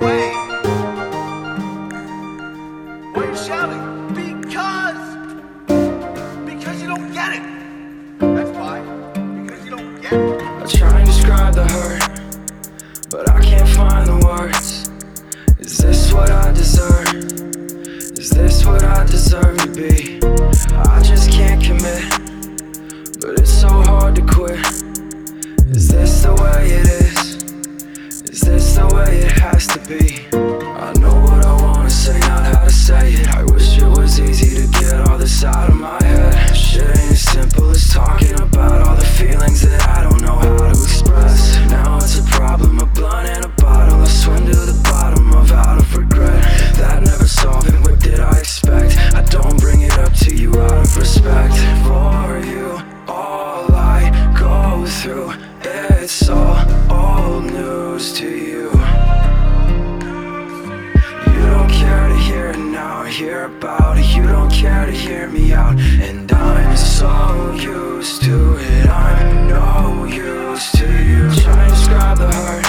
way. Why are you shouting? Because you don't get it. That's why. Because you don't get it. I try and describe the hurt, but I can't find the words. Is this what I deserve? Is this what I deserve to be? I just can't commit, but it's so hard to quit. Is this the way it is? Is this the way it has to be? I know what I wanna say, not how to say it. I wish it was easy to get all this out of my head. Shit ain't as simple as talking about all the feelings that I don't know how to express. Now it's a problem, a blunt and a bottle. I swim to the bottom of out of regret. That never solved it, what did I expect? I don't bring it up to you out of respect for you. All I go through, it's all old news to you. You don't care to hear it now, hear about it. You don't care to hear me out, and I'm so used to it. I'm no use to you. Try and describe the hurt,